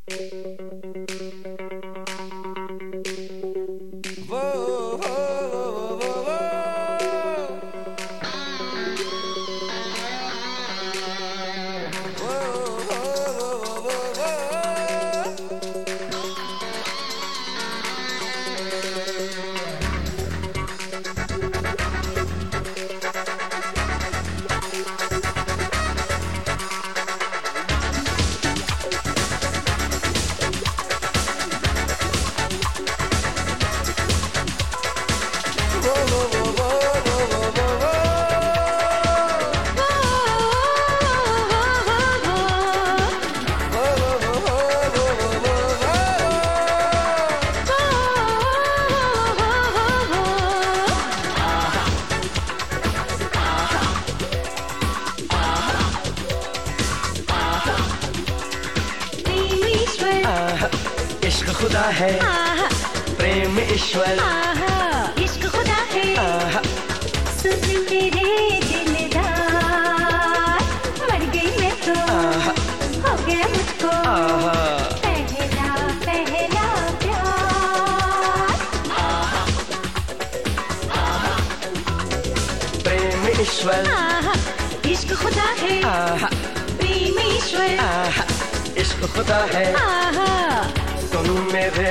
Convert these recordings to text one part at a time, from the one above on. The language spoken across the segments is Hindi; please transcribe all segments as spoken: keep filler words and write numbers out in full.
इश्क खुदा है, प्रेम ईश्वर, इश्क खुदा है। सुन मेरे दिलदार, मर गई मैं तो, हो गया मुझको पहला पहला प्यार। प्रेम ईश्वर, इश्क खुदा है, प्रेम ईश्वर, इश्क खुदा है। तुम मेरे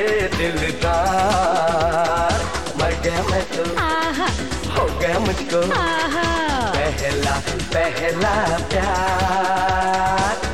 दिलदार, मर गया मैं तो, हो गया मुझको पहला पहला प्यार।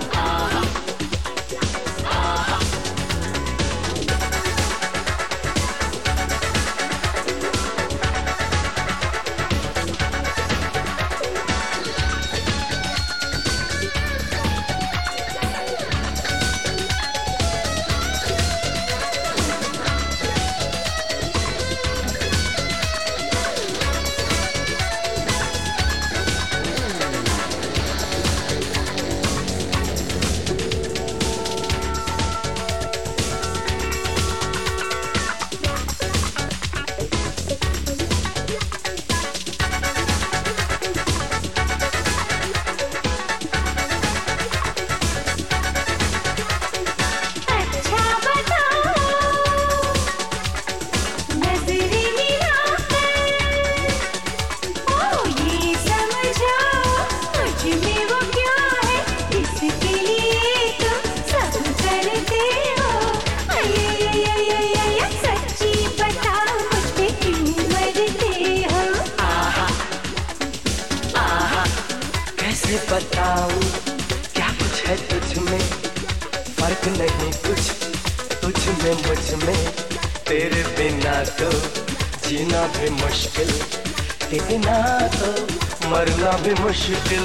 बताऊं क्या कुछ है तुझ में, फर्क नहीं कुछ तुझ में मुझ में। तेरे बिना तो जीना भी मुश्किल, तेरे बिना तो मरना भी मुश्किल।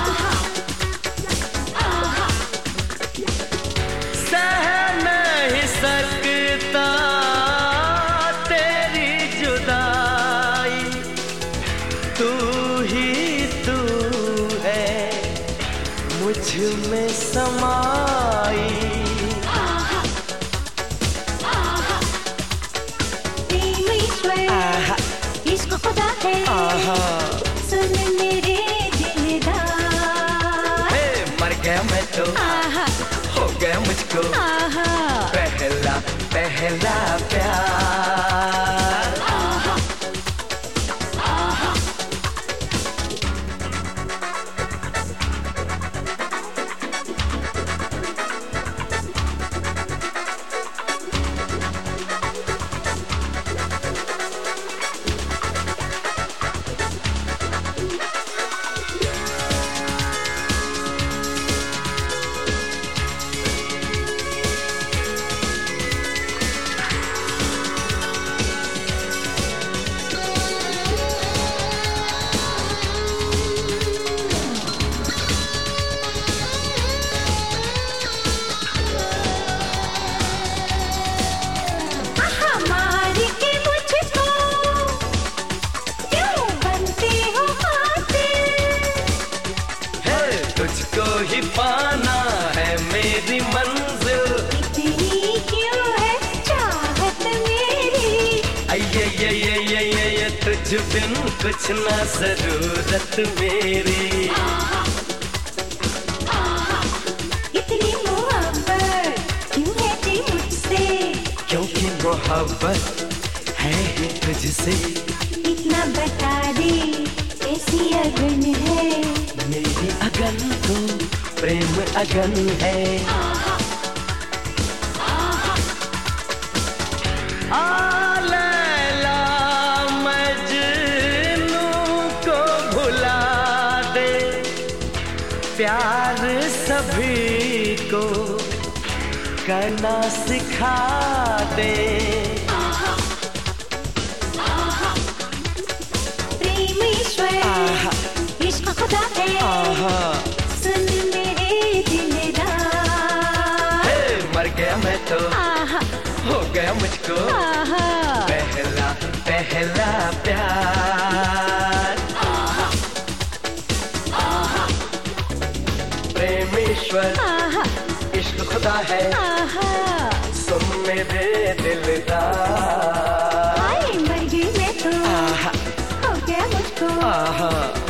सह नहीं सकता तेरी जुदाई, तू ही मुझ में समाई। प्रेम ईश्वर, इश्क खुदा है, सुन मेरे दिलदार। मर गया मैं तो, हो गया मुझको पहला पहला प्यार। तुझको ही पाना है मेरी मंजिल, इतनी क्यों है चाहत मेरी। ये ये ये ये ये ये तुझ बिन कुछ ना जरूरत मेरी। इतनी मोहब्बत क्यों है मोहब्बत है ही तुझसे। इतना बता दे कैसी अगन है, मेरी अगन तो प्रेम अगन है। आहा, आहा। आ लैला मजनू को भुला दे, प्यार सभी को करना सिखा दे। आहा, आहा। प्रेम ईश्वर, आहा, इश्क खुदा है, आहा, सुन मेरे दिलदार। हे मर गया मैं तो, आहा, हो गया मुझको आहा, पहला पहला प्यार। आहा, आहा, प्रेमीश्वर, आहा, इश्क खुदा है, आहा। सुन मेरे दिलदार। हाय मर गई मैं तो, आहा, हो गया मुझको आहा।